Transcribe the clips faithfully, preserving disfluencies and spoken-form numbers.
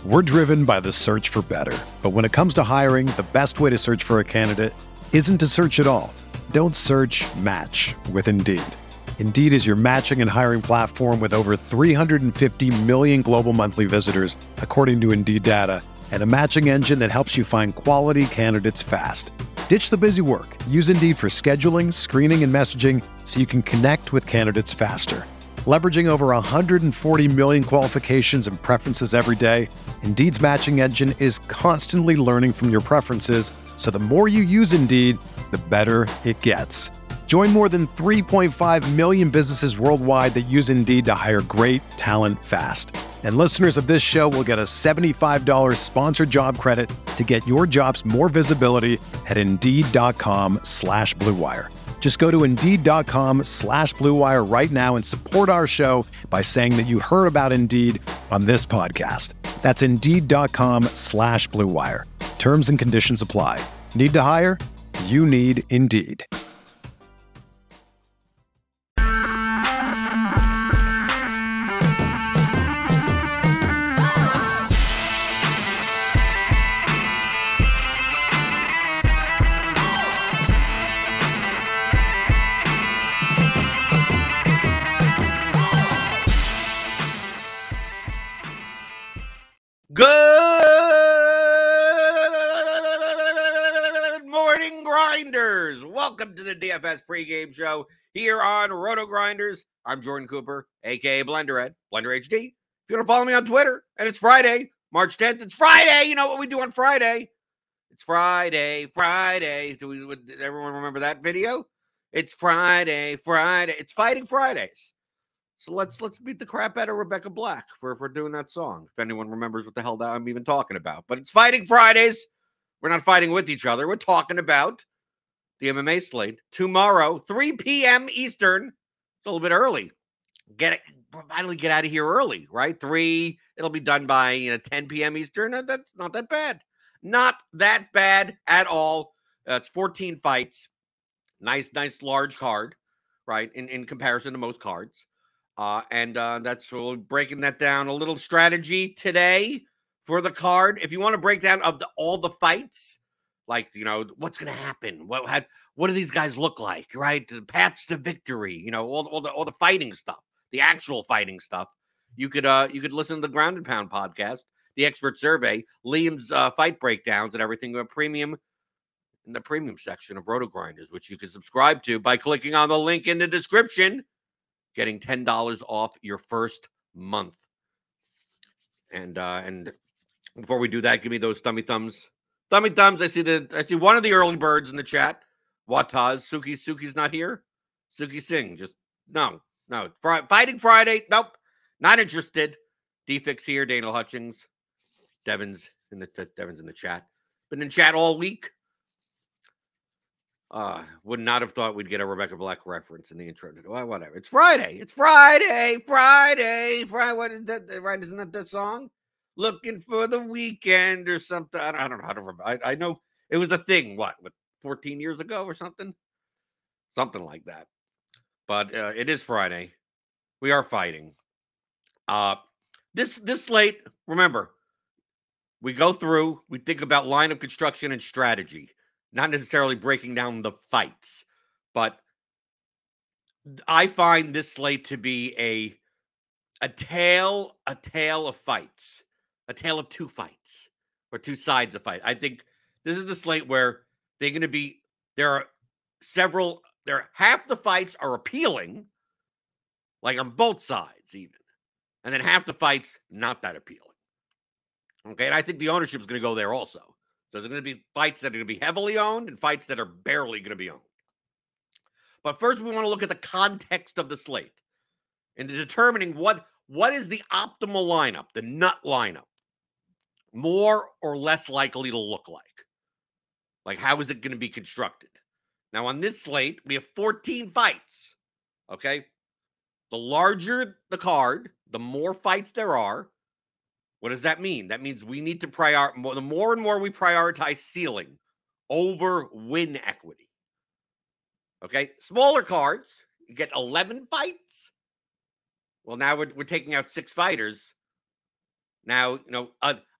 We're driven by the search for better. But when it comes to hiring, the best way to search for a candidate isn't to search at all. Don't search, match with Indeed. Indeed is your matching and hiring platform with over three hundred fifty million global monthly visitors, according to Indeed data, and a matching engine that helps you find quality candidates fast. Ditch the busy work. Use Indeed for scheduling, screening, and messaging so you can connect with candidates faster. Leveraging over one hundred forty million qualifications and preferences every day, Indeed's matching engine is constantly learning from your preferences, so the more you use Indeed, the better it gets. Join more than three point five million businesses worldwide that use Indeed to hire great talent fast. And listeners of this show will get a seventy-five dollars sponsored job credit to get your jobs more visibility at Indeed.com slash Blue Wire. Just go to Indeed.com slash Blue Wire right now and support our show by saying that you heard about Indeed on this podcast. That's Indeed.com slash Blue Wire. Terms and conditions apply. Need to hire? You need Indeed. Good morning, Grinders. Welcome to the D F S pregame show here on Roto Grinders. I'm Jordan Cooper, a k a. BlenderEd, Blender H D. If you want to follow me on Twitter, and it's Friday, March tenth. It's Friday. You know what we do on Friday? It's Friday, Friday. Do we? Did everyone remember that video? It's Friday, Friday. It's Fighting Fridays. So let's let's beat the crap out of Rebecca Black for, for doing that song, if anyone remembers what the hell I'm even talking about. But it's Fighting Fridays. We're not fighting with each other. We're talking about the M M A slate tomorrow, three p.m. Eastern. It's a little bit early. Get it, finally get out of here early, right? Three, it'll be done by you know ten p.m. Eastern. That's not that bad. Not that bad at all. Uh, it's fourteen fights. Nice, nice large card, right? In, in comparison to most cards. Uh, and uh, that's we're breaking that down. A little strategy today for the card. If you want to break down of the, all the fights, like, you know, what's going to happen? What had, what do these guys look like, right? The paths to victory, you know, all, all the all the fighting stuff, the actual fighting stuff. You could uh you could listen to the Ground and Pound podcast, the Expert Survey, Liam's uh, fight breakdowns and everything. A premium in the premium section of Roto Grinders, which you can subscribe to by clicking on the link in the description. Getting ten dollars off your first month. And uh, and before we do that, give me those thummy thumbs. Thummy thumbs. I see the I see one of the early birds in the chat. Wataz. Suki. Suki's not here. Suki Singh. Just no. No. Fri- Fighting Friday. Nope. Not interested. D-Fix here. Daniel Hutchings. Devin's in the Devin's in the chat. Been in chat all week. Uh, would not have thought we'd get a Rebecca Black reference in the intro. Well, whatever. It's Friday. It's Friday. Friday. Friday. What is that? Right? Isn't that the song? Looking for the weekend or something. I don't, I don't know how to remember. I, I know it was a thing. What? What? fourteen years ago or something? Something like that. But uh, it is Friday. We are fighting. Uh, this this slate. Remember, we go through. We think about lineup construction and strategy. Not necessarily breaking down the fights, but I find this slate to be a a tale, a tale of fights, a tale of two fights or two sides of fight. I think this is the slate where they're going to be. There are several. There half the fights are appealing, like on both sides, even, and then half the fights not that appealing. Okay, and I think the ownership is going to go there also. So there's going to be fights that are going to be heavily owned and fights that are barely going to be owned. But first, we want to look at the context of the slate and determining what, what is the optimal lineup, the nut lineup, more or less likely to look like. Like, how is it going to be constructed? Now, on this slate, we have fourteen fights, okay? The larger the card, the more fights there are. What does that mean? That means we need to prior the more and more we prioritize ceiling over win equity. Okay, smaller cards, you get eleven fights. Well, now we're, we're taking out six fighters. Now, you know, a,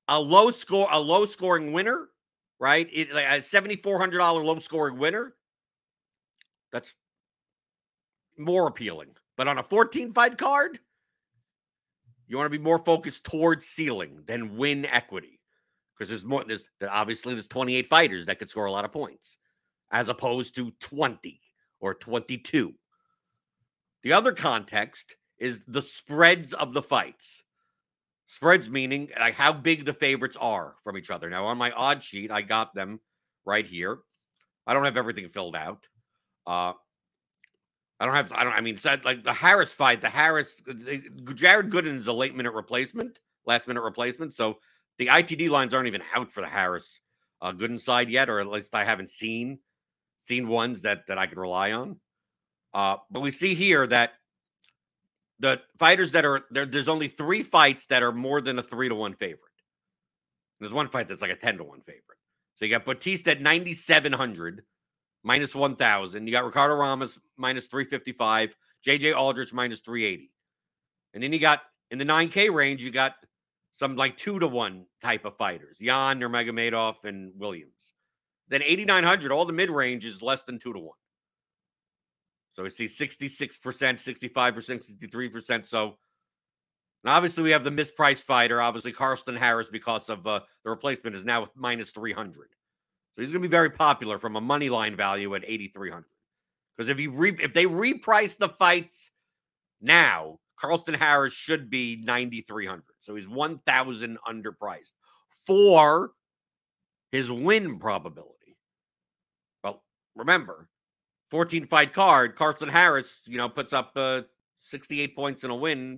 a low score, a low scoring winner, right? It, like a seventy-four hundred dollars low scoring winner. That's more appealing. But on a fourteen fight card, you want to be more focused towards ceiling than win equity. Because there's more, there's obviously there's twenty-eight fighters that could score a lot of points, as opposed to twenty or twenty-two. The other context is the spreads of the fights. Spreads meaning like how big the favorites are from each other. Now, on my odd sheet, I got them right here. I don't have everything filled out. Uh, I don't have, I don't, I mean, it's like the Harris fight, the Harris, Jared Gooden is a late minute replacement, last minute replacement. So the I T D lines aren't even out for the Harris uh, Gooden side yet, or at least I haven't seen, seen ones that, that I can rely on. Uh, but we see here that the fighters that are there, there's only three fights that are more than a three to one favorite. There's one fight that's like a ten to one favorite. So you got Batista at ninety-seven hundred, minus one thousand. You got Ricardo Ramos minus three fifty-five, J J Aldrich minus three eighty. And then you got in the nine K range, you got some like two to one type of fighters, Jan, Nurmagomedov, and Williams. Then eighty-nine hundred, all the mid range is less than two to one. So we see sixty-six percent, sixty-five percent, sixty-three percent. So, and obviously we have the mispriced fighter, obviously Carlston Harris, because of uh, the replacement is now with minus three hundred. So he's going to be very popular from a money line value at eighty-three hundred. Because if you re- if they reprice the fights now, Carlston Harris should be ninety-three hundred. So he's one thousand underpriced for his win probability. Well, remember, fourteen fight card, Carlston Harris, you know, puts up uh, sixty-eight points in a win.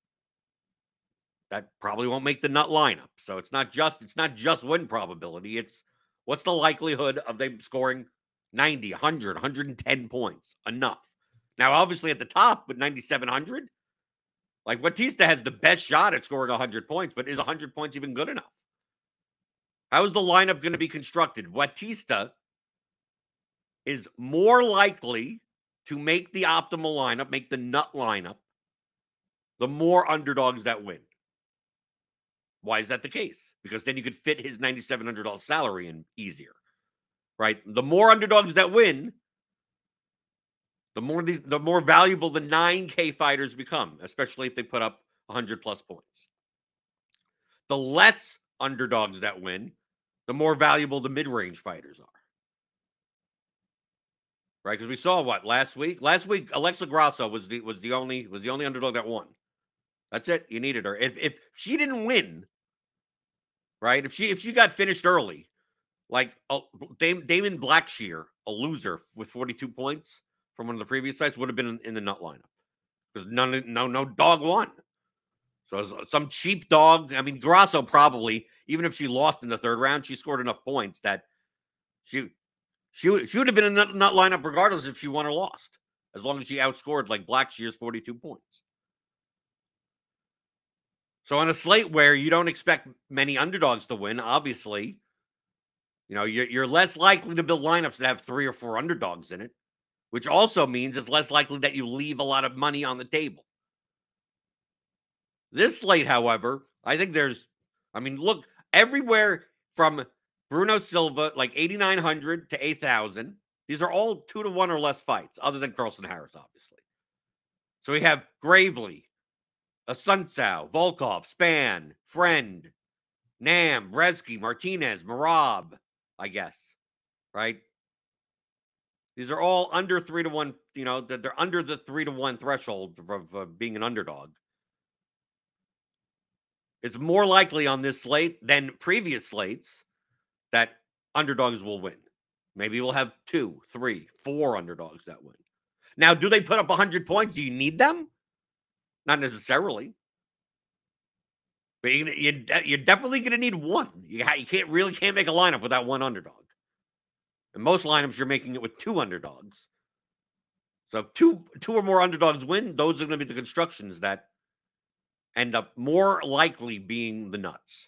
That probably won't make the nut lineup. So it's not just it's not just win probability. It's what's the likelihood of them scoring ninety, one hundred, one hundred ten points? Enough. Now, obviously, at the top with ninety-seven hundred, like Batista has the best shot at scoring one hundred points, but is one hundred points even good enough? How is the lineup going to be constructed? Batista is more likely to make the optimal lineup, make the nut lineup, the more underdogs that win. Why is that the case? Because then you could fit his ninety-seven hundred dollars salary in easier, right? The more underdogs that win, the more these, the more valuable the nine K fighters become, especially if they put up one hundred plus points. The less underdogs that win, the more valuable the mid-range fighters are. Right? Because we saw what last week? Last week, Alexa Grasso was the was the only was the only underdog that won. That's it. You needed her. If if she didn't win, right? If she if she got finished early, like uh, Dam- Damon Blackshear, a loser with forty-two points from one of the previous fights, would have been in, in the nut lineup because none no no dog won. So some cheap dog. I mean, Grasso probably, even if she lost in the third round, she scored enough points that she she would she would have been in the nut, nut lineup regardless if she won or lost, as long as she outscored like Blackshear's forty-two points. So on a slate where you don't expect many underdogs to win, obviously, you know, you're, you're less likely to build lineups that have three or four underdogs in it, which also means it's less likely that you leave a lot of money on the table. This slate, however, I think there's, I mean, look, everywhere from Bruno Silva, like eighty-nine hundred to eight thousand, these are all two to one or less fights, other than Carlston Harris, obviously. So we have Gravely, Asuncao, Volkov, Span, Friend, Nam, Brzeski, Martinez, Marab, I guess, right? These are all under three to one, you know, they're under the three to one threshold of uh, being an underdog. It's more likely on this slate than previous slates that underdogs will win. Maybe we'll have two, three, four underdogs that win. Now, do they put up one hundred points? Do you need them? Not necessarily. But you, you, you're definitely going to need one. You, you can't really can't make a lineup without one underdog. In most lineups, you're making it with two underdogs. So if two, two or more underdogs win, those are going to be the constructions that end up more likely being the nuts.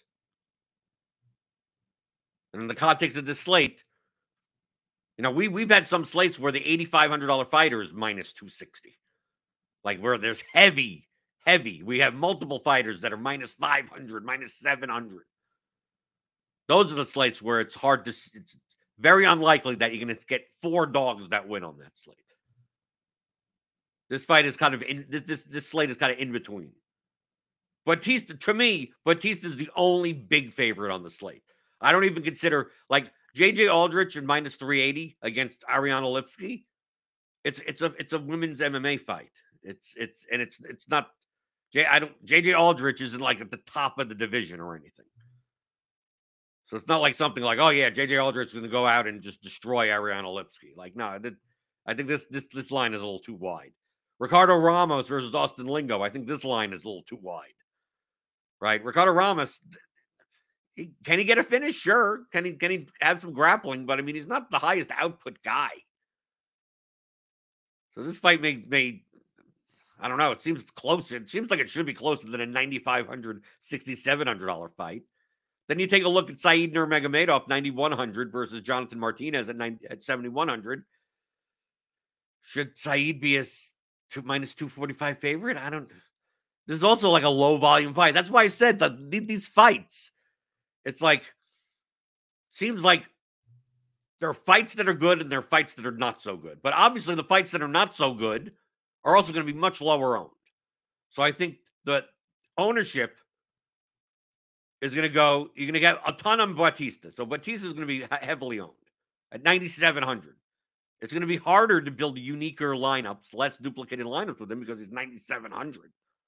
And in the context of this slate, you know, we, we've had some slates where the eighty-five hundred dollars fighter is minus two sixty. Like where there's heavy, heavy. We have multiple fighters that are minus five hundred, minus seven hundred. Those are the slates where it's hard to, it's very unlikely that you're going to get four dogs that win on that slate. This fight is kind of in, this, this, this slate is kind of in between. Bautista, to me, Bautista is the only big favorite on the slate. I don't even consider, like, J J Aldrich and minus three eighty against Ariana Lipski. It's it's a it's a women's M M A fight. It's it's and it's it's not J I don't J J Aldrich isn't like at the top of the division or anything. So it's not like something like, oh yeah, J J Aldrich is going to go out and just destroy Ariana Lipski. Like, no, that, I think this this this line is a little too wide. Ricardo Ramos versus Austin Lingo. I think this line is a little too wide. Right, Ricardo Ramos. He, can he get a finish? Sure. Can he can he have some grappling? But I mean, he's not the highest output guy. So this fight may may I don't know. It seems close. It seems like it should be closer than a ninety-five hundred, sixty-seven hundred dollar fight. Then you take a look at Said Nurmagomedov, ninety-one hundred versus Jonathan Martinez at, nine, at seventy-one hundred. Should Said be a two, minus two forty-five favorite? I don't. This is also like a low volume fight. That's why I said that these fights, it's like, seems like there are fights that are good and there are fights that are not so good. But obviously the fights that are not so good are also going to be much lower owned. So I think the ownership is going to go, you're going to get a ton on Bautista. So Bautista is going to be heavily owned at ninety-seven hundred. It's going to be harder to build uniquer lineups, less duplicated lineups with him because he's ninety-seven hundred.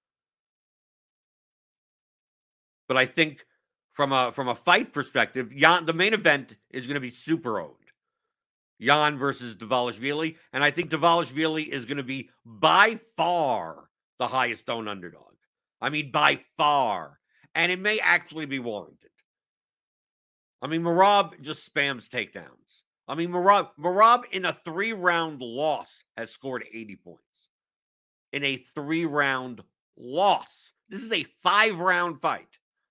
But I think from a from a fight perspective, Jan, the main event is going to be super owned. Jan versus Dvalishvili. And I think Dvalishvili is going to be by far the highest owned underdog. I mean, by far. And it may actually be warranted. I mean, Merab just spams takedowns. I mean, Merab, Merab in a three-round loss has scored eighty points. In a three-round loss. This is a five-round fight.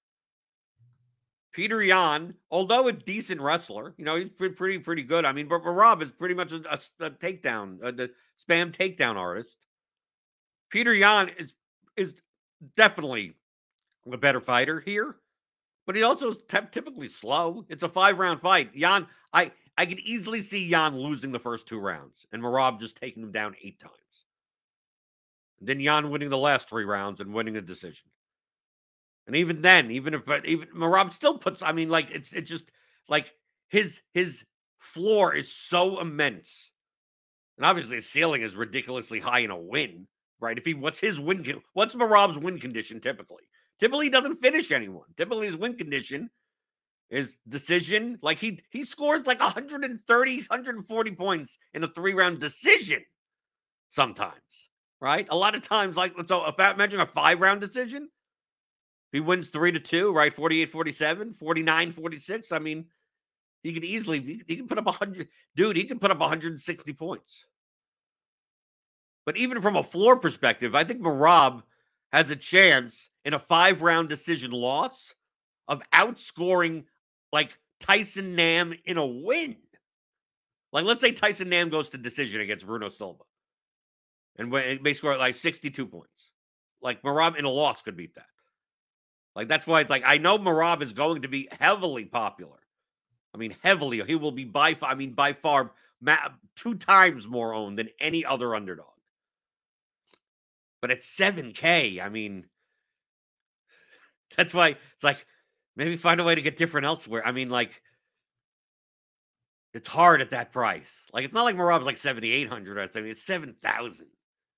Peter Yan, although a decent wrestler, you know, he's pretty, pretty good. I mean, but Merab is pretty much a, a, a takedown, a, a spam takedown artist. Peter Yan is is definitely a better fighter here, but he also is t- typically slow. It's a five-round fight. Yan, I, I could easily see Yan losing the first two rounds and Merab just taking him down eight times. And then Yan winning the last three rounds and winning a decision. And even then, even if even Merab still puts, I mean, like it's it's just like his his floor is so immense, and obviously his ceiling is ridiculously high in a win, right? If he what's his win, what's Merab's win condition typically? Typically, he doesn't finish anyone. Typically, his win condition is decision. Like he he scores like one thirty, one forty points in a three round decision. Sometimes, right? A lot of times, like so, if I imagine a five round decision. He wins three to two, right? forty-eight forty-seven, forty-nine forty-six. I mean, he could easily, he, he can put up one hundred. Dude, he can put up one hundred sixty points. But even from a floor perspective, I think Merab has a chance in a five-round decision loss of outscoring, like, Tyson Nam in a win. Like, let's say Tyson Nam goes to decision against Bruno Silva. And it may score, like, sixty-two points. Like, Merab in a loss could beat that. Like, that's why it's like, I know Merab is going to be heavily popular. I mean, heavily. He will be by far, I mean, by far, two times more owned than any other underdog. But at seven K, I mean, that's why it's like, maybe find a way to get different elsewhere. I mean, like, it's hard at that price. Like, it's not like Merab's like seventy-eight hundred or something. It's seven thousand.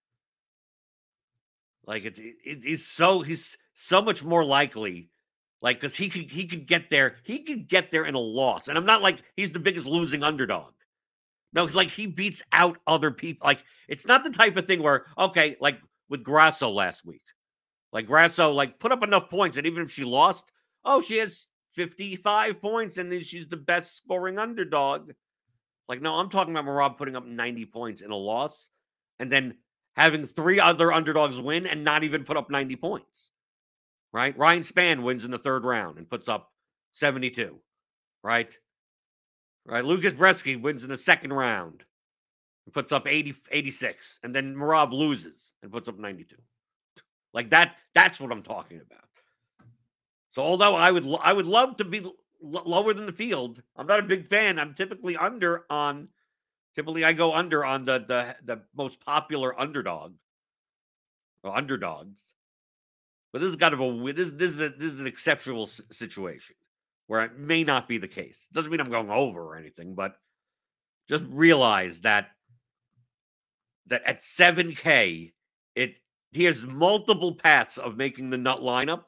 Like, it's, it, it's so, he's so much more likely, like, because he could, he could get there, he could get there in a loss. And I'm not like he's the biggest losing underdog. No, it's like he beats out other people. Like, it's not the type of thing where, okay, like with Grasso last week. Like, Grasso, like, put up enough points that even if she lost, oh, she has fifty-five points and then she's the best scoring underdog. Like, no, I'm talking about Merab putting up ninety points in a loss and then having three other underdogs win and not even put up ninety points, right? Ryan Spann wins in the third round and puts up seventy-two, right? Right. Lucas Bresky wins in the second round and puts up eighty, eighty-six. And then Merab loses and puts up ninety-two. Like that, that's what I'm talking about. So although I would, I would love to be l- lower than the field. I'm not a big fan. I'm typically under on. Typically, I go under on the the the most popular underdog or underdogs. But this is kind of a this this is a, this is an exceptional situation where it may not be the case. Doesn't mean I'm going over or anything, but just realize that that at seven K, it he has multiple paths of making the nut lineup.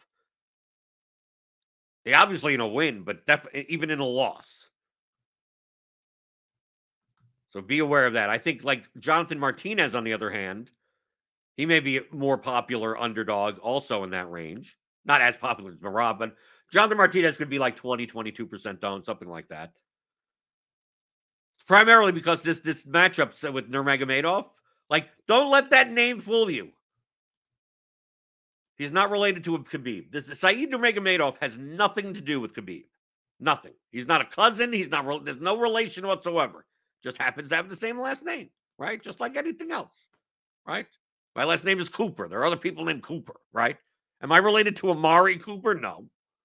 He obviously in a win, but def- even in a loss. So be aware of that. I think like Jonathan Martinez, on the other hand, he may be a more popular underdog also in that range. Not as popular as Merab, but Jonathan Martinez could be like twenty, twenty-two percent owned, something like that. Primarily because this this matchup with Nurmagomedov, like, don't let that name fool you. He's not related to Khabib. This Said Nurmagomedov has nothing to do with Khabib. Nothing. He's not a cousin. He's not. There's no relation whatsoever. Just happens to have the same last name, right? Just like anything else, right? My last name is Cooper. There are other people named Cooper, right? Am I related to Amari Cooper? No.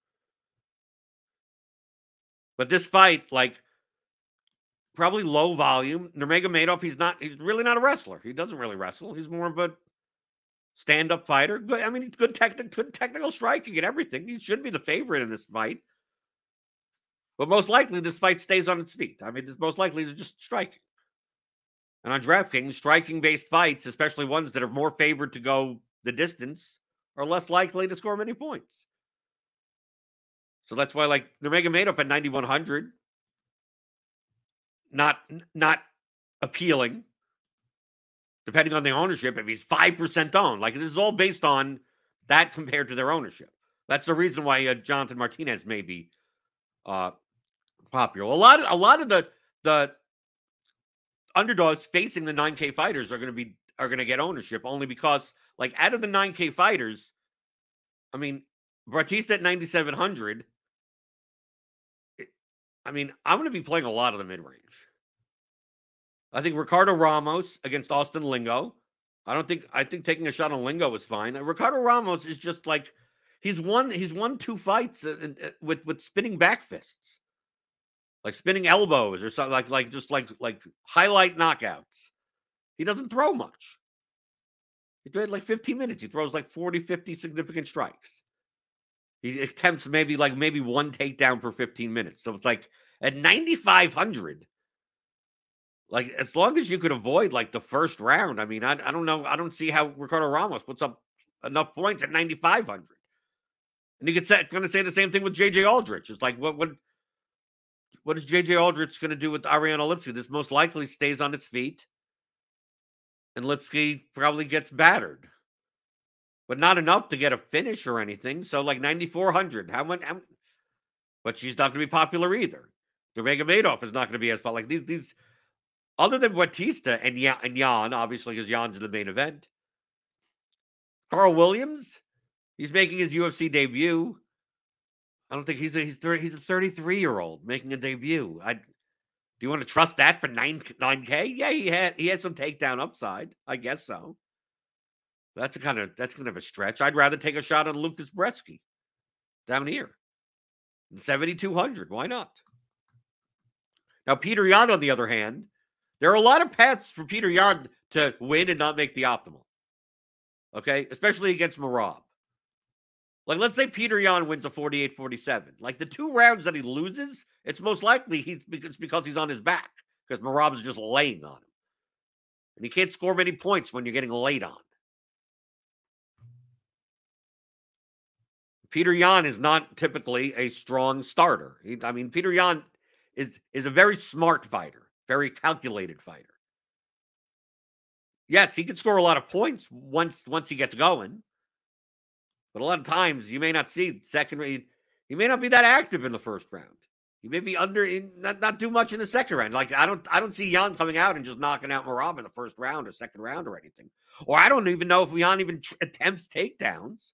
But this fight, like, probably low volume. Nurmagomedov, he's not. He's really not a wrestler. He doesn't really wrestle. He's more of a stand-up fighter. Good. I mean, good technical, good technical striking and everything. He should be the favorite in this fight. But most likely, this fight stays on its feet. I mean, it's most likely to just striking. And on DraftKings, striking-based fights, especially ones that are more favored to go the distance, are less likely to score many points. So that's why, like, Nurmagomedov at ninety-one hundred, not not appealing. Depending on the ownership, if he's five percent owned, like, this is all based on that compared to their ownership. That's the reason why uh, Jonathan Martinez may be uh, popular. A lot of a lot of the the underdogs facing the nine K fighters are going to be are going to get ownership only because, like, out of the nine K fighters, I mean, Batista at ninety-seven hundred. I mean, I'm going to be playing a lot of the mid range. I think Ricardo Ramos against Austin Lingo. I don't think I think taking a shot on Lingo was fine. Ricardo Ramos is just like he's won he's won two fights with with spinning back fists, like spinning elbows or something, like like just like like highlight knockouts. He doesn't throw much. He played like fifteen minutes. He throws like forty, fifty significant strikes. He attempts maybe like maybe one takedown per fifteen minutes. So it's like at ninety-five hundred. Like, as long as you could avoid, like, the first round, I mean, I, I don't know. I don't see how Ricardo Ramos puts up enough points at ninety-five hundred. And you could say, going to say the same thing with J J Aldrich. It's like, what what, what is J J Aldrich going to do with Ariane Lipski? This most likely stays on its feet. And Lipski probably gets battered. But not enough to get a finish or anything. So, like, ninety-four hundred. How much? How, but she's not going to be popular either. Nurmagomedov is not going to be as popular. Like, these, these, other than Batista and, Yan, and Jan, obviously, because Jan's in the main event. Carl Williams, he's making his U F C debut. I don't think he's a, he's thirty, he's a thirty-three-year-old making a debut. I do you want to trust that for nine nine K? Yeah, he had he has some takedown upside. I guess so. That's a kind of that's kind of a stretch. I'd rather take a shot on Lucas Bresky down here. seventy-two hundred. Why not? Now, Peter Yan, on the other hand, there are a lot of paths for Peter Yan to win and not make the optimal. Okay? Especially against Merab. Like, let's say Peter Yan wins a forty-eight forty-seven. Like, the two rounds that he loses, it's most likely he's it's because he's on his back. Because Merab is just laying on him. And he can't score many points when you're getting laid on. Peter Yan is not typically a strong starter. He, I mean, Peter Yan is, is a very smart fighter. Very calculated fighter. Yes, he can score a lot of points once once he gets going. But a lot of times you may not see second. He may not be that active in the first round. He may be under in, not not do much in the second round. Like I don't I don't see Yan coming out and just knocking out Merab in the first round or second round or anything. Or I don't even know if Yan even attempts takedowns.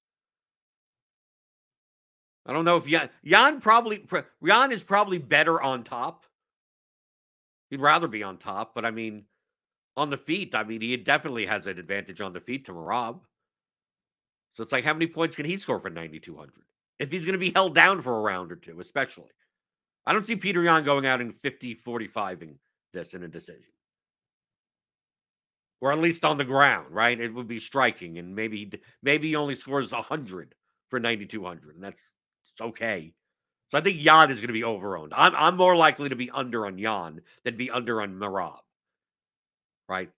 I don't know if Yan Yan probably Yan is probably better on top. He'd rather be on top, but I mean, on the feet, I mean, he definitely has an advantage on the feet to Merab. So it's like, how many points can he score for ninety-two hundred? If he's going to be held down for a round or two, especially. I don't see Peter Yan going out in fifty forty-five-ing this in a decision. Or at least on the ground, right? It would be striking, and maybe maybe he only scores one hundred for ninety-two hundred, and that's it's okay. So I think Yan is going to be over-owned. I'm, I'm more likely to be under on Yan than be under on Merab, right?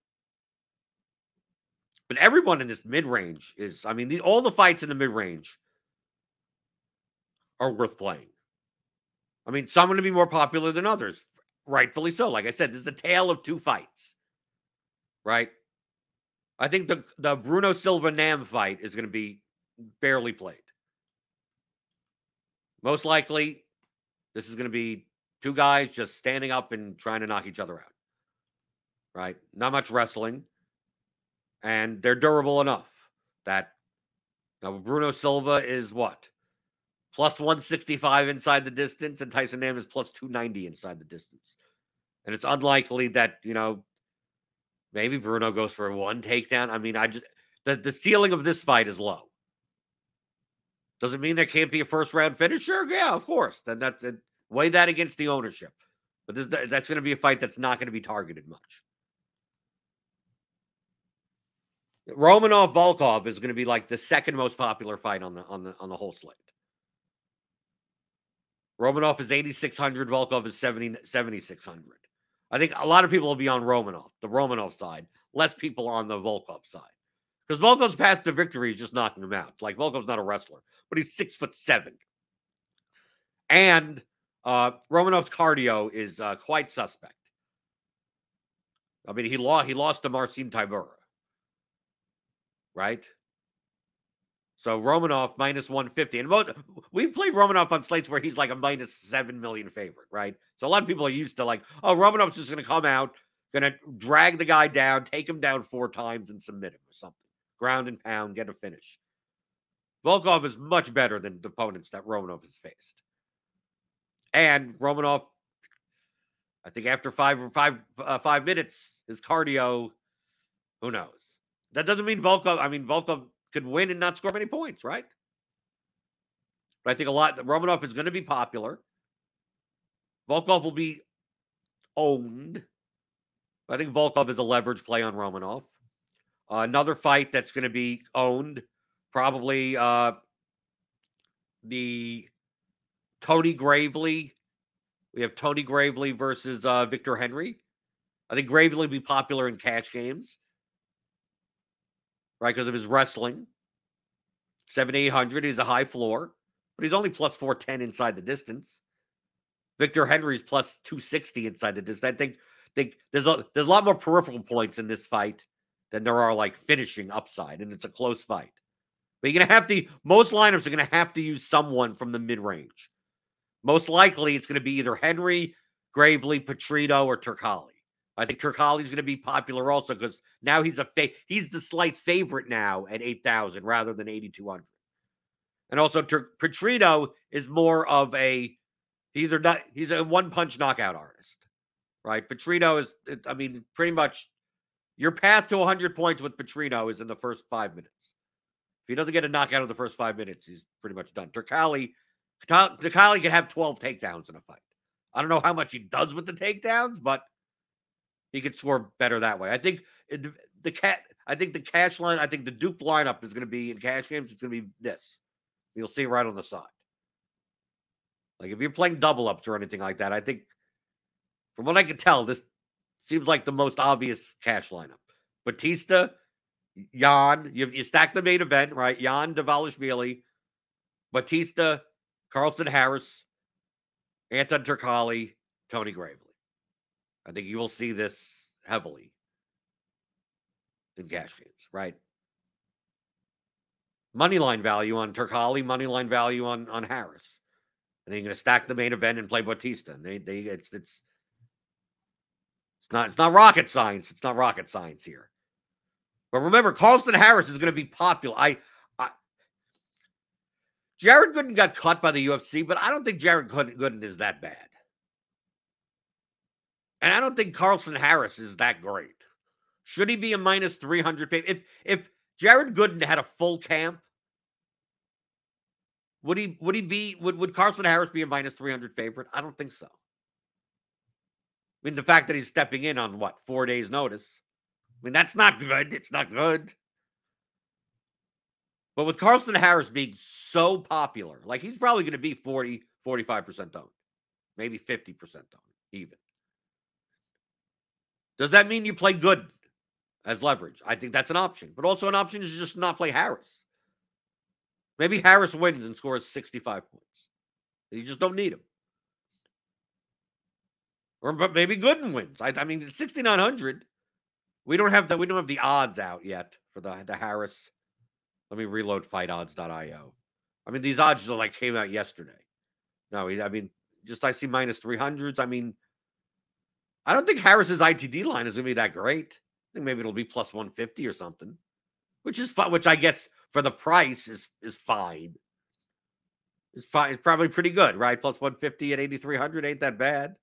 But everyone in this mid-range is, I mean, the, all the fights in the mid-range are worth playing. I mean, some are going to be more popular than others, rightfully so. Like I said, this is a tale of two fights, right? I think the, the Bruno Silva-Nam fight is going to be barely played. Most likely, this is going to be two guys just standing up and trying to knock each other out, right? Not much wrestling, and they're durable enough that now Bruno Silva is what? Plus one sixty-five inside the distance, and Tyson Nam is plus two ninety inside the distance. And it's unlikely that, you know, maybe Bruno goes for one takedown. I mean, I just the, the ceiling of this fight is low. Does it mean there can't be a first round finisher? Yeah, of course. Then that's it. Weigh that against the ownership. But this that's going to be a fight that's not going to be targeted much. Romanov Volkov is going to be like the second most popular fight on the on the on the whole slate. Romanov is eighty-six hundred, Volkov is seventy-six hundred. I think a lot of people will be on Romanov, the Romanov side, less people on the Volkov side. Because Volkov's path to victory is just knocking him out. Like, Volkov's not a wrestler, but he's six foot seven. And uh, Romanov's cardio is uh, quite suspect. I mean, he lost he lost to Marcin Tybura, right? So Romanov minus one fifty. And most, we've played Romanov on slates where he's like a minus seven million favorite, right? So a lot of people are used to like, oh, Romanov's just going to come out, going to drag the guy down, take him down four times and submit him or something. Ground and pound, get a finish. Volkov is much better than the opponents that Romanov has faced. And Romanov, I think after five or five, uh, five minutes, his cardio, who knows? That doesn't mean Volkov, I mean, Volkov could win and not score many points, right? But I think a lot, Romanov is going to be popular. Volkov will be owned. I think Volkov is a leverage play on Romanov. Uh, another fight that's going to be owned, probably uh, the Tony Gravely. We have Tony Gravely versus uh, Victor Henry. I think Gravely will be popular in cash games, right, because of his wrestling. seven eight hundred, he's a high floor, but he's only plus four ten inside the distance. Victor Henry's plus two sixty inside the distance. I think, think there's, a, there's a lot more peripheral points in this fight than there are like finishing upside, and it's a close fight. But you're going to have to, most lineups are going to have to use someone from the mid-range. Most likely, it's going to be either Henry, Gravely, Petrino, or Turkali. I think Turkali is going to be popular also because now he's a fa- he's the slight favorite now at eight thousand rather than eighty-two hundred. And also, Tur- Petrino is more of a either not, he's a one-punch knockout artist, right? Petrino is, I mean, pretty much your path to one hundred points with Petrino is in the first five minutes. If he doesn't get a knockout in the first five minutes, he's pretty much done. Turkali, Turkali can have twelve takedowns in a fight. I don't know how much he does with the takedowns, but he could score better that way. I think it, the cat. I think the cash line. I think the Duke lineup is going to be in cash games. It's going to be this. You'll see right on the side. Like if you're playing double ups or anything like that, I think from what I can tell, this seems like the most obvious cash lineup. Batista, Yan. You, you stack the main event, right? Yan, Dvalishvili, Batista, Carlson Harris, Anton Turkali, Tony Gravely. I think you will see this heavily in cash games, right? Moneyline value on Turkali, moneyline value on, on Harris. And then you're going to stack the main event and play Bautista. And they, they, it's, it's, it's not, it's not rocket science. It's not rocket science here. But remember, Carlson Harris is going to be popular. I, I, Jared Gooden got cut by the U F C, but I don't think Jared Gooden is that bad. And I don't think Carlson Harris is that great. Should he be a minus three hundred? If, if Jared Gooden had a full camp, Would he would he be would, would Carson Harris be a minus three hundred favorite? I don't think so. I mean, the fact that he's stepping in on what, four days notice. I mean, that's not good. It's not good. But with Carson Harris being so popular, like he's probably going to be forty, forty-five percent owned, maybe fifty percent owned even. Does that mean you play good as leverage? I think that's an option. But also an option is just not play Harris. Maybe Harris wins and scores sixty-five points. You just don't need him. Or but maybe Gooden wins. I, I mean, sixty-nine hundred. We don't have the we don't have the odds out yet for the, the Harris. Let me reload fight odds dot io. I mean, these odds just like came out yesterday. No, I mean, just I see minus three hundreds. I mean, I don't think Harris's I T D line is going to be that great. I think maybe it'll be plus one fifty or something, which is fine, which I guess for the price is is fine. It's fine. It's probably pretty good, right? Plus one fifty at eighty-three hundred ain't that bad.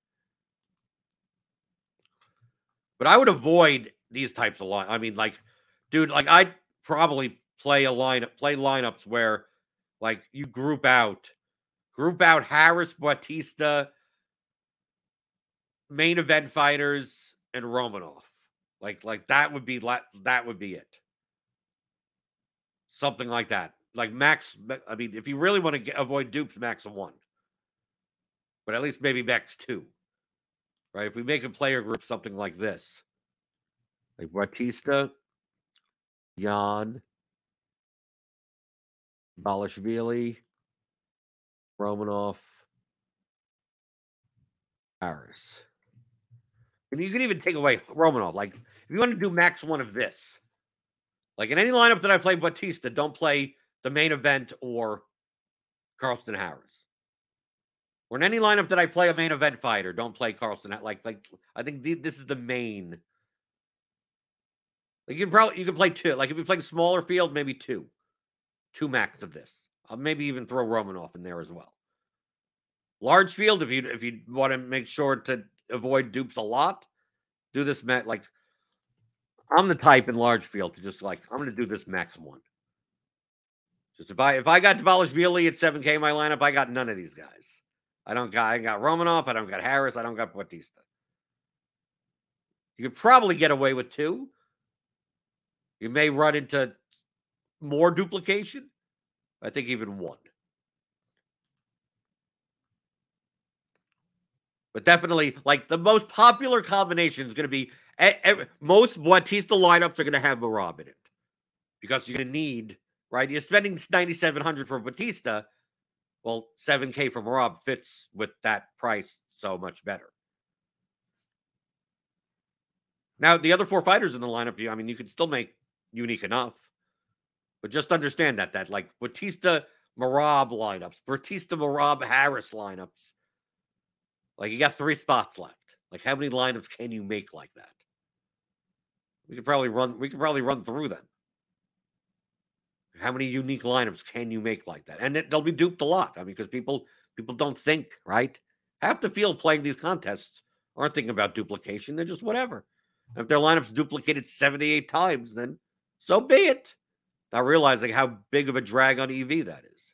But I would avoid these types of line. I mean, like, dude, like I'd probably play a lineup, play lineups where, like, you group out, group out Harris, Bautista, main event fighters, and Romanov. Like, like that would be that would be it. Something like that. Like max. I mean, if you really want to get, avoid dupes, max one. But at least maybe max two. Right? If we make a player group something like this, like Bautista, Jan, Balashvili, Romanov, Harris. And you can even take away Romanov. Like, if you want to do max one of this, like in any lineup that I play Bautista, don't play the main event or Carlston Harris. Or in any lineup that I play a main event fighter, don't play Carlston. Like, like I think the, this is the main. Like you can probably you can play two. Like if you're playing smaller field, maybe two, two max of this. I'll maybe even throw Romanov in there as well. Large field, if you if you want to make sure to avoid dupes a lot, do this max. Like I'm the type in large field to just like I'm going to do this max one. Just if I if I got Dvalishvili at seven K in my lineup, I got none of these guys. I don't got I got Romanov, I don't got Harris, I don't got Bautista. You could probably get away with two. You may run into more duplication. I think even one. But definitely, like the most popular combination is going to be every, most Bautista lineups are going to have Merab in it because you're going to need, right? You're spending ninety-seven hundred for Bautista. Well, seven K for Merab fits with that price so much better. Now, the other four fighters in the lineup, I mean, you could still make unique enough. But just understand that, that like Bautista, Merab lineups, Bautista, Merab, Harris lineups. Like, you got three spots left. Like, how many lineups can you make like that? We could probably run, we could probably run through them. How many unique lineups can you make like that? And it, they'll be duped a lot. I mean, because people people don't think, right? Half the field playing these contests aren't thinking about duplication. They're just whatever. And if their lineup's duplicated seventy-eight times, then so be it. Not realizing how big of a drag on E V that is.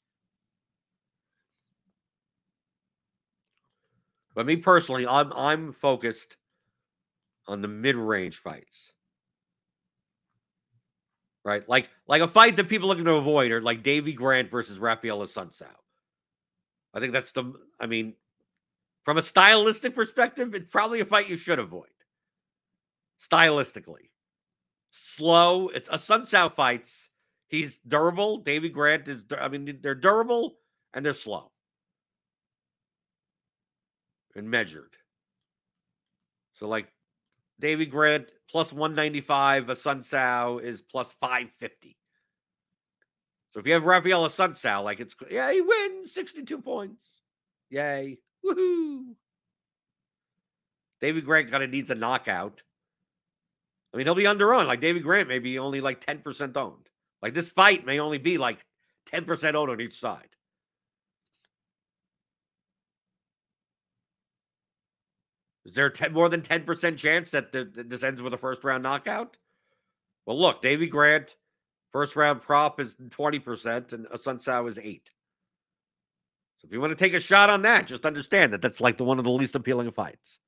But me personally, I'm I'm focused on the mid-range fights. Right? Like, like a fight that people are looking to avoid are like Davey Grant versus Rafael Assunção. I think that's the, I mean, from a stylistic perspective, it's probably a fight you should avoid. Stylistically. Slow. It's Assunção fights. He's durable. Davey Grant is, I mean, they're durable and they're slow. And measured. So like, Davey Grant plus one ninety-five, Assunção is plus five fifty. So if you have Rafael Assunção, like it's, yeah, he wins sixty-two points. Yay. Woohoo. Davey Grant kind of needs a knockout. I mean, he'll be under owned. Like Davey Grant may be only like ten percent owned. Like this fight may only be like ten percent owned on each side. Is there ten, more than ten percent chance that the, this ends with a first-round knockout? Well, look, Davey Grant, first-round prop is twenty percent, and Assunção is eight. If you want to take a shot on that, just understand that that's like the one of the least appealing fights.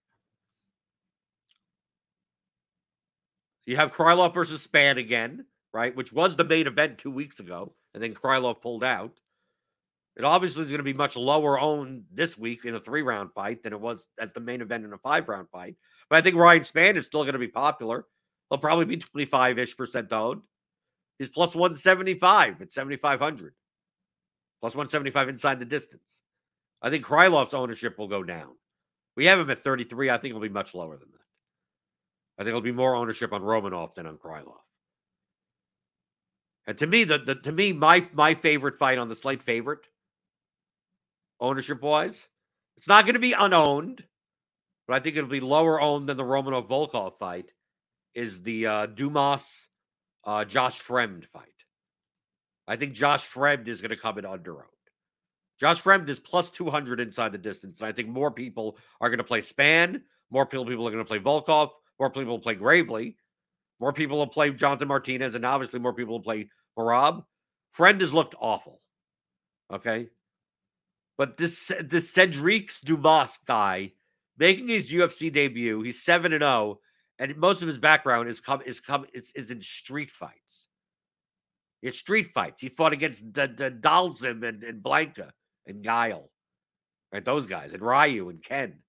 You have Krylov versus Spann again, right? Which was the main event two weeks ago, and then Krylov pulled out. It obviously is going to be much lower owned this week in a three-round fight than it was as the main event in a five-round fight. But I think Ryan Spann is still going to be popular. He'll probably be twenty-five-ish percent owned. He's plus one seventy-five at seventy-five hundred. Plus one seventy-five inside the distance. I think Krylov's ownership will go down. We have him at thirty-three. I think it'll be much lower than that. I think it'll be more ownership on Romanov than on Krylov. And to me, the, the to me, my my favorite fight on the slate, favorite ownership-wise, it's not going to be unowned, but I think it'll be lower owned than the Romanov-Volkov fight, is the uh, Dumas uh, Josh Fremd fight. I think Josh Fremd is going to come in under-owned. Josh Fremd is plus two hundred inside the distance, and I think more people are going to play Spann, more people, people are going to play Volkov, more people will play Gravely, more people will play Jonathan Martinez, and obviously more people will play Merab. Fremd has looked awful, okay? But this this Cedric Dumas guy, making his U F C debut, he's seven and oh, and most of his background is come is come is, is in street fights. It's street fights. He fought against D- D- Dalzim and, and Blanca and Guile, right? Those guys, and Ryu and Ken.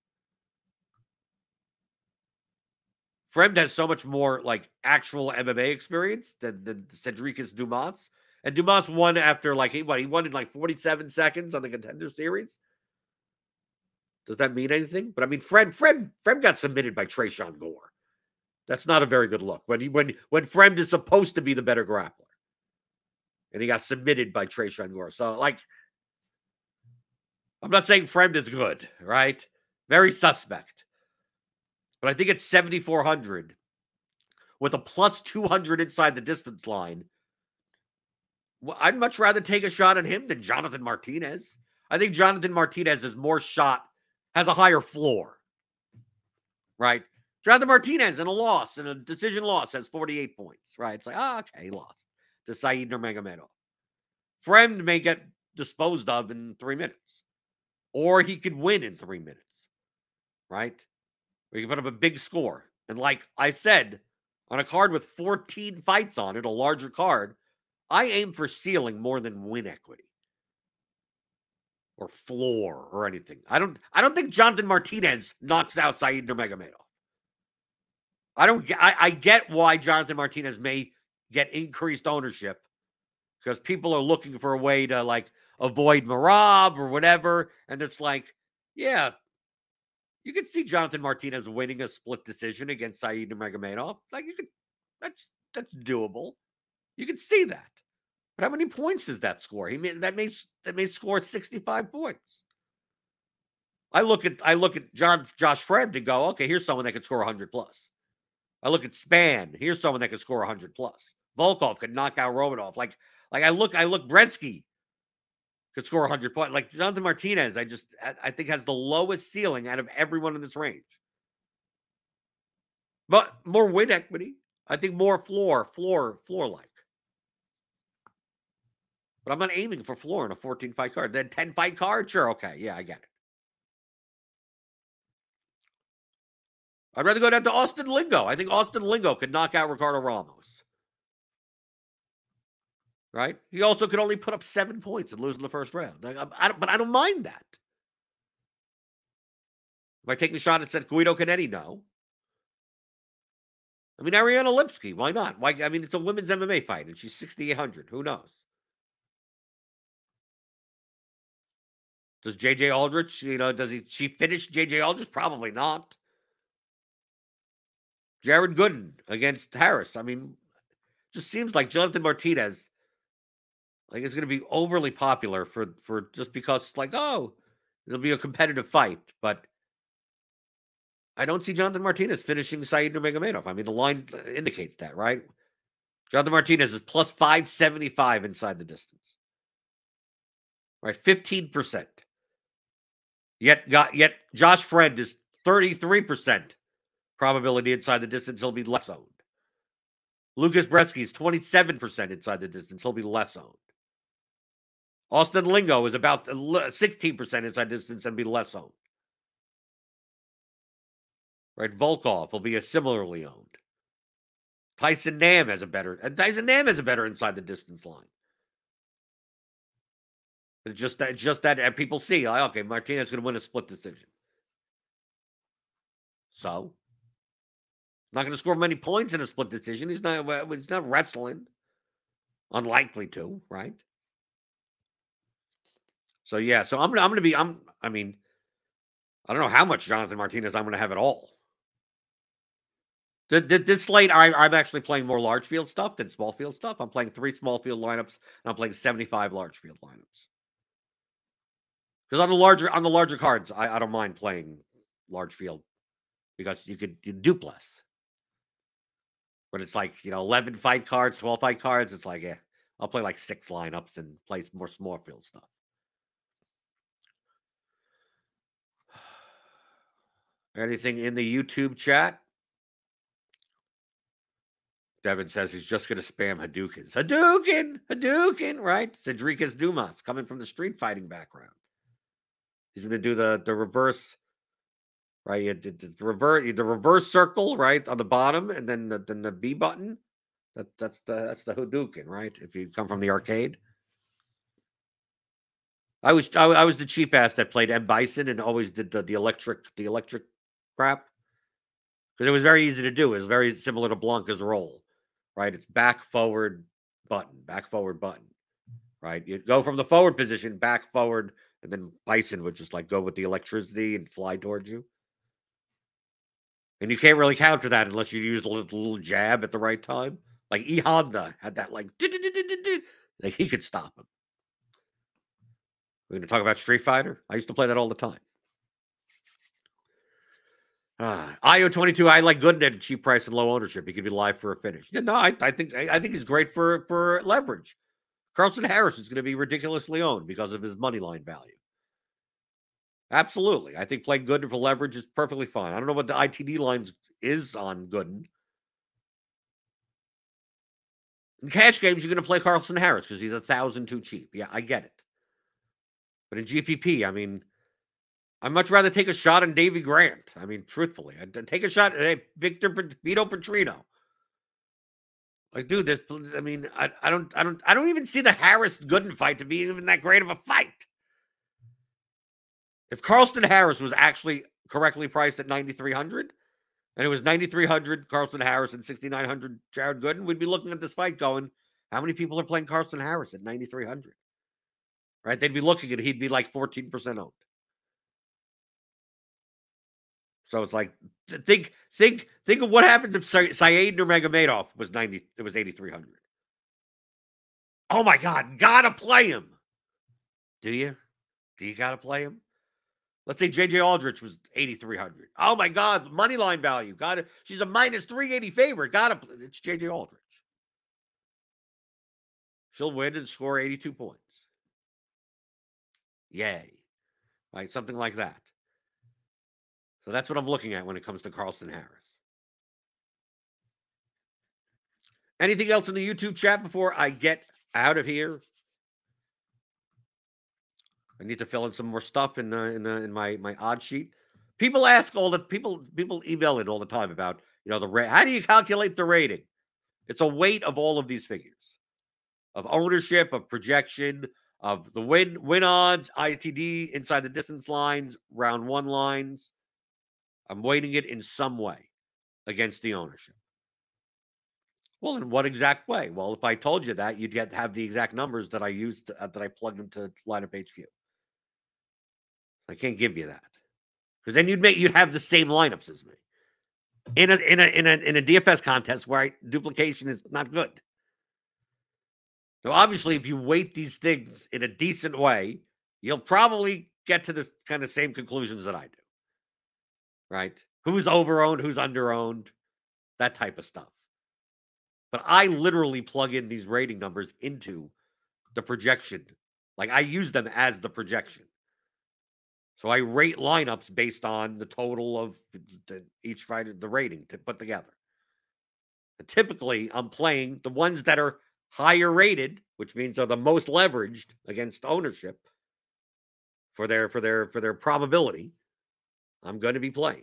Fremd has so much more like actual M M A experience than, than Cedric Dumas. And Dumas won after like he what he won in like forty-seven seconds on the Contender Series. Does that mean anything? But I mean, Fremd Fremd Fremd got submitted by Trayshawn Gore. That's not a very good look when he when when Fremd is supposed to be the better grappler, and he got submitted by Trayshawn Gore. So like, I'm not saying Fremd is good, right? Very suspect. But I think it's seventy-four hundred with a plus two hundred inside the distance line. Well, I'd much rather take a shot at him than Jonathan Martinez. I think Jonathan Martinez is more shot, has a higher floor, right? Jonathan Martinez in a loss, in a decision loss, has forty-eight points, right? It's like, oh, okay, he lost to Said Nurmagomedov. Fremd may get disposed of in three minutes, or he could win in three minutes, right? Or you can put up a big score. And like I said, on a card with fourteen fights on it, a larger card, I aim for ceiling more than win equity or floor or anything. I don't I don't think Jonathan Martinez knocks out Said Nurmagomedov. I don't I, I get why Jonathan Martinez may get increased ownership because people are looking for a way to like avoid Merab or whatever. And it's like, yeah, you could see Jonathan Martinez winning a split decision against Said Nurmagomedov. Like you could, that's that's doable. You could see that. But how many points does that score? He may, that may that may score sixty-five points. I look at I look at John Josh Fremd and go, okay, here's someone that could score one hundred plus. I look at Spann, here's someone that could score one hundred plus. Volkov could knock out Romanov. Like like I look I look Brzeski could score one hundred points. Like Jonathan Martinez, I just I think has the lowest ceiling out of everyone in this range. But more win equity. I think more floor, floor, floor like. But I'm not aiming for floor in a fourteen fight card. Then ten fight card? Sure, okay. Yeah, I get it. I'd rather go down to Austin Lingo. I think Austin Lingo could knock out Ricardo Ramos. Right? He also could only put up seven points and lose in the first round. I, I don't, but I don't mind that. Am I taking a shot at said Guido Canetti? No. I mean, Ariana Lipsky, why not? Why? I mean, it's a women's M M A fight, and she's sixty-eight hundred. Who knows? Does J J Aldrich, you know, does he she finish J J Aldrich? Probably not. Jared Gooden against Harris. I mean, just seems like Jonathan Martinez, like, is going to be overly popular for, for just because it's like, oh, it'll be a competitive fight. But I don't see Jonathan Martinez finishing Said Nurmagomedov. I mean, the line indicates that, right? Jonathan Martinez is plus five seventy-five inside the distance. Right, fifteen percent. Yet, got, yet Josh Fremd is thirty-three percent probability inside the distance. He'll be less owned. Lucas Brzeski is twenty-seven percent inside the distance. He'll be less owned. Austin Lingo is about sixteen percent inside distance and be less owned. Right? Volkov will be a similarly owned. Tyson Nam has a better, and Tyson Nam has a better inside the distance line. It's just that, just that, and people see, like, okay, Martinez is going to win a split decision. So, not going to score many points in a split decision. He's not, he's not wrestling. Unlikely to, right? So yeah, so I'm gonna, I'm gonna be, I'm, I mean, I don't know how much Jonathan Martinez I'm going to have at all. The, the, this slate, I, I'm actually playing more large field stuff than small field stuff. I'm playing three small field lineups, and I'm playing seventy-five large field lineups. Because on the larger on the larger cards, I, I don't mind playing large field because you could you do less. But it's like, you know, eleven fight cards, twelve fight cards. It's like, yeah, I'll play like six lineups and play more small field stuff. Anything in the YouTube chat? Devin says he's just going to spam Hadoukens. Hadouken! Hadouken! Right? Cedricus Dumas coming from the street fighting background. He's going to do the, the reverse, right? The, the, reverse, the reverse circle, right, on the bottom, and then the, then the B button. That, that's the that's the Hadouken, right? If you come from the arcade. I was I, I was the cheap ass that played M. Bison and always did the, the electric the electric crap. Because it was very easy to do. It was very similar to Blanca's roll, right? It's back, forward, button, back, forward, button, right? You go from the forward position, back, forward, and then Bison would just like go with the electricity and fly towards you. And you can't really counter that unless you use a little, little jab at the right time. Like E. Honda had that like, like he could stop him. We're going to talk about Street Fighter. I used to play that all the time. Uh, I O twenty-two, I like good at a cheap price and low ownership. He could be live for a finish. Yeah, no, I, I think I, I think he's great for, for leverage. Carlston Harris is going to be ridiculously owned because of his money line value. Absolutely. I think playing Gooden for leverage is perfectly fine. I don't know what the I T D lines is on Gooden. In cash games, you're going to play Carlston Harris because he's a thousand too cheap. Yeah, I get it. But in G P P, I mean, I'd much rather take a shot on Davy Grant. I mean, truthfully, I'd take a shot at hey, Victor Vito Petrino. Like, dude, this. I mean, I, I don't, I don't, I don't even see the Harris Gooden fight to be even that great of a fight. If Carlston Harris was actually correctly priced at ninety-three hundred, and it was ninety-three hundred Carlston Harris and sixty-nine hundred Jared Gooden, we'd be looking at this fight going, how many people are playing Carlston Harris at ninety-three hundred? Right? They'd be looking at it. He'd be like fourteen percent owned. So it's like, think, think, think of what happens if Saeed Nurmagomedov was ninety. It was eighty-three hundred. Oh my God, gotta play him. Do you? Do you gotta play him? Let's say J J Aldrich was eighty-three hundred. Oh my God, money line value. Got it. She's a minus three eighty favorite. Got to. It's J J Aldrich. She'll win and score eighty-two points. Yay. Right, something like that. So that's what I'm looking at when it comes to Carlston Harris. Anything else in the YouTube chat before I get out of here? I need to fill in some more stuff in uh, in, uh, in my my odd sheet. People ask all the people people email it all the time about, you know, the rate. How do you calculate the rating? It's a weight of all of these figures, of ownership, of projection, of the win win odds, I T D, inside the distance lines, round one lines. I'm weighting it in some way against the ownership. Well, in what exact way? Well, if I told you that, you'd get to have the exact numbers that I used to, uh, that I plugged into Lineup H Q. I can't give you that because then you'd make you'd have the same lineups as me in a in a in a in a D F S contest where I, duplication is not good. So obviously, if you weight these things in a decent way, you'll probably get to the kind of same conclusions that I do. Right? Who's overowned, who's underowned, that type of stuff. But I literally plug in these rating numbers into the projection. Like I use them as the projection. So I rate lineups based on the total of the, each fighter, the rating to put together. And typically, I'm playing the ones that are higher rated, which means are the most leveraged against ownership for their for their for their probability, I'm going to be playing.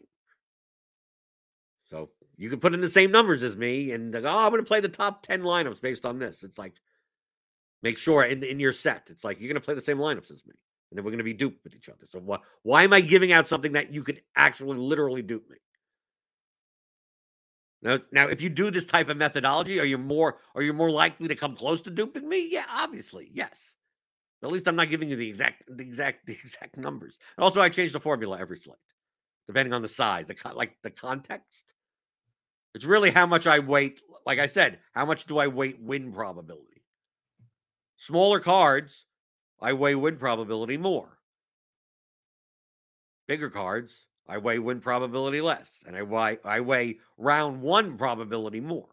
So you can put in the same numbers as me and go, oh, I'm going to play the top ten lineups based on this. It's like, make sure in, in your set, it's like you're going to play the same lineups as me. And then we're going to be duped with each other. So why, why am I giving out something that you could actually literally dupe me? Now, now, if you do this type of methodology, are you more are you more likely to come close to duping me? Yeah, obviously, yes. At least I'm not giving you the exact the exact the exact numbers. And also, I change the formula every slate, depending on the size, the like the context. It's really how much I weight. Like I said, how much do I weight win probability? Smaller cards, I weigh win probability more. Bigger cards, I weigh win probability less, and I weigh I weigh round one probability more.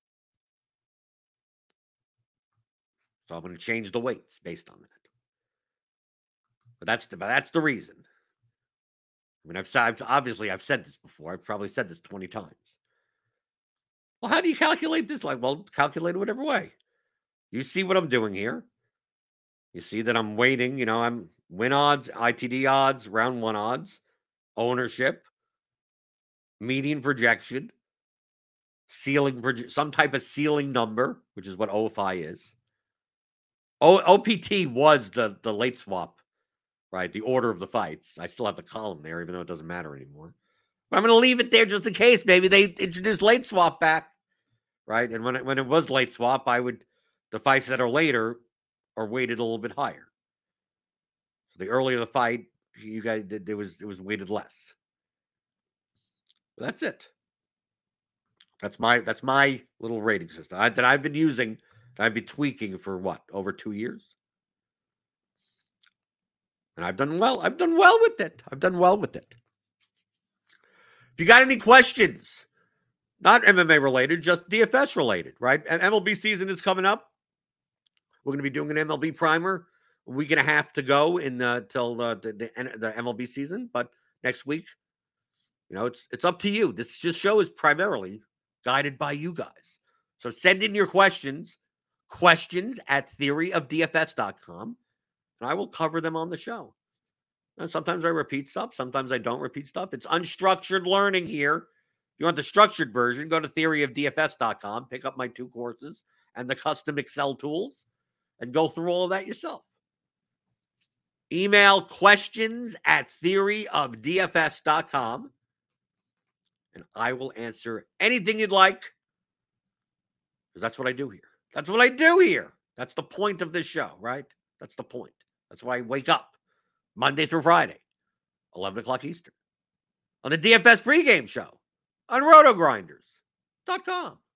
So I'm going to change the weights based on that. But that's the but that's the reason. I mean, I've said obviously I've said this before. I've probably said this twenty times. Well, how do you calculate this? Like, well, calculate it whatever way. You see what I'm doing here. You see that I'm weighting. You know, I'm win odds, I T D odds, round one odds, ownership, median projection, ceiling, proje- some type of ceiling number, which is what O F I is. O- O P T was the, the late swap, right? The order of the fights. I still have the column there, even though it doesn't matter anymore. But I'm going to leave it there just in case. Maybe they introduce late swap back, right? And when it, when it was late swap, I would, the fights that are later are weighted a little bit higher. So the earlier the fight, you guys did, it was, it was weighted less. But that's it. That's my, that's my little rating system I, that I've been using. I've been tweaking for what, over two years? And I've done well. I've done well with it. I've done well with it. If you got any questions, not M M A related, just D F S related, right? And M L B season is coming up. We're going to be doing an M L B primer. A week and a half to go in uh, till uh, the, the the M L B season. But next week, you know, it's it's up to you. This just show is primarily guided by you guys. So send in your questions. Questions at theory of D F S dot com, and I will cover them on the show. And sometimes I repeat stuff. Sometimes I don't repeat stuff. It's unstructured learning here. If you want the structured version, go to theory of D F S dot com, pick up my two courses and the custom Excel tools, and go through all of that yourself. Email questions at theory of D F S dot com, and I will answer anything you'd like, because that's what I do here. That's what I do here. That's the point of this show, right? That's the point. That's why I wake up Monday through Friday, eleven o'clock Eastern, on the D F S pregame show on roto grinders dot com.